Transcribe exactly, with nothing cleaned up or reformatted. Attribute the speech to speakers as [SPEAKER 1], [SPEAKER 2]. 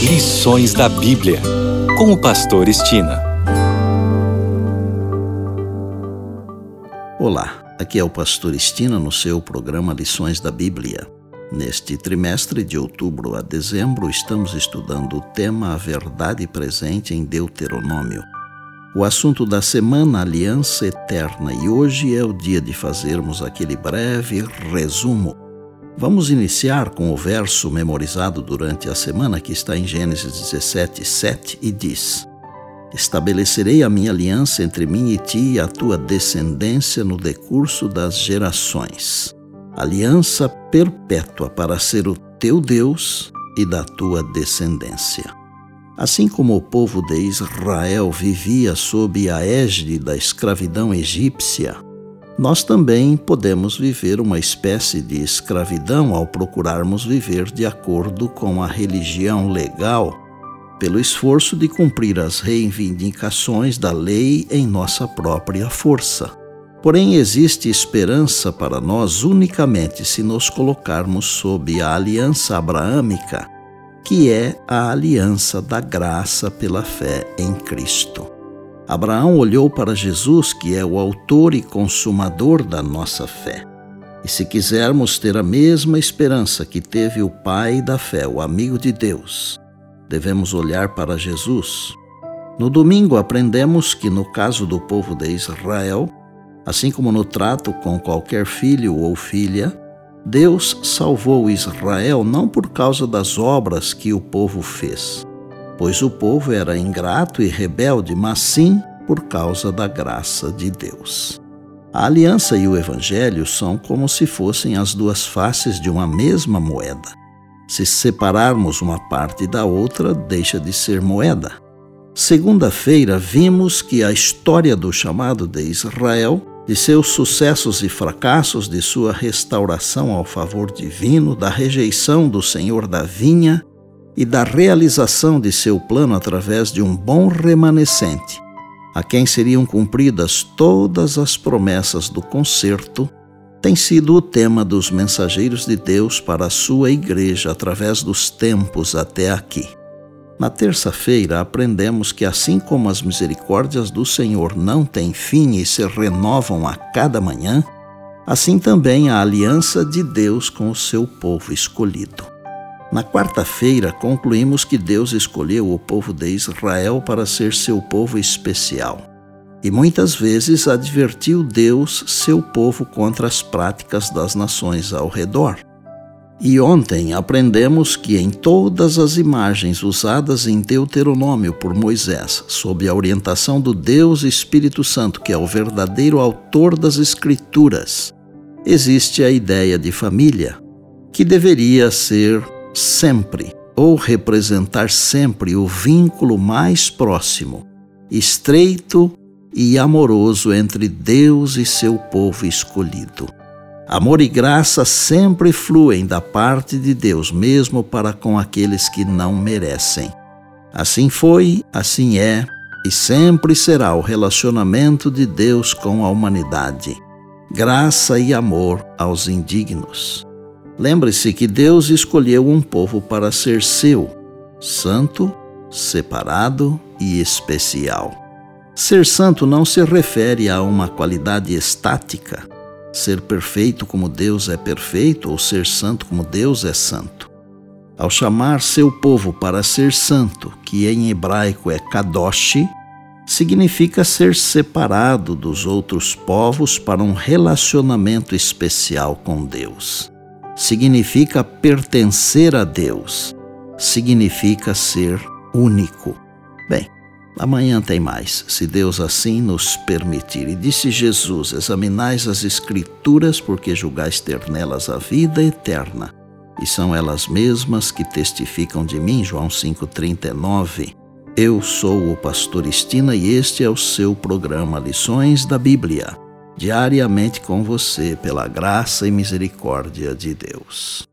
[SPEAKER 1] Lições da Bíblia, com o pastor Estina.
[SPEAKER 2] Olá, aqui é o pastor Estina no seu programa Lições da Bíblia. Neste trimestre de outubro a dezembro, estamos estudando o tema A Verdade Presente em Deuteronômio. O assunto da semana, Aliança Eterna, e hoje é o dia de fazermos aquele breve resumo. Vamos iniciar com o verso memorizado durante a semana, que está em Gênesis dezessete, sete, e diz: Estabelecerei a minha aliança entre mim e ti e a tua descendência no decurso das gerações. Aliança perpétua para ser o teu Deus e da tua descendência. Assim como o povo de Israel vivia sob a égide da escravidão egípcia, nós também podemos viver uma espécie de escravidão ao procurarmos viver de acordo com a religião legal, pelo esforço de cumprir as reivindicações da lei em nossa própria força. Porém, existe esperança para nós unicamente se nos colocarmos sob a aliança abraâmica, que é a aliança da graça pela fé em Cristo. Abraão olhou para Jesus, que é o autor e consumador da nossa fé. E se quisermos ter a mesma esperança que teve o pai da fé, o amigo de Deus, devemos olhar para Jesus. No domingo aprendemos que no caso do povo de Israel, assim como no trato com qualquer filho ou filha, Deus salvou Israel não por causa das obras que o povo fez, pois o povo era ingrato e rebelde, mas sim por causa da graça de Deus. A aliança e o evangelho são como se fossem as duas faces de uma mesma moeda. Se separarmos uma parte da outra, deixa de ser moeda. Segunda-feira vimos que a história do chamado de Israel, de seus sucessos e fracassos, de sua restauração ao favor divino, da rejeição do Senhor da vinha e da realização de seu plano através de um bom remanescente, a quem seriam cumpridas todas as promessas do concerto, tem sido o tema dos mensageiros de Deus para a sua igreja através dos tempos até aqui. Na terça-feira aprendemos que assim como as misericórdias do Senhor não têm fim e se renovam a cada manhã, assim também a aliança de Deus com o seu povo escolhido. Na quarta-feira concluímos que Deus escolheu o povo de Israel para ser seu povo especial. E muitas vezes advertiu Deus seu povo contra as práticas das nações ao redor. E ontem aprendemos que em todas as imagens usadas em Deuteronômio por Moisés, sob a orientação do Deus Espírito Santo, que é o verdadeiro autor das Escrituras, existe a ideia de família, que deveria ser sempre, ou representar sempre, o vínculo mais próximo, estreito e amoroso entre Deus e seu povo escolhido. Amor e graça sempre fluem da parte de Deus, mesmo para com aqueles que não merecem. Assim foi, assim é e sempre será o relacionamento de Deus com a humanidade. Graça e amor aos indignos. Lembre-se que Deus escolheu um povo para ser seu, santo, separado e especial. Ser santo não se refere a uma qualidade estática, ser perfeito como Deus é perfeito ou ser santo como Deus é santo. Ao chamar seu povo para ser santo, que em hebraico é kadosh, significa ser separado dos outros povos para um relacionamento especial com Deus. Significa pertencer a Deus. Significa ser único. Bem, amanhã tem mais, se Deus assim nos permitir. E disse Jesus: examinais as Escrituras, porque julgais ter nelas a vida eterna, e são elas mesmas que testificam de mim. João cinco, trinta e nove. Eu sou o pastor Estina e este é o seu programa Lições da Bíblia, diariamente com você, pela graça e misericórdia de Deus.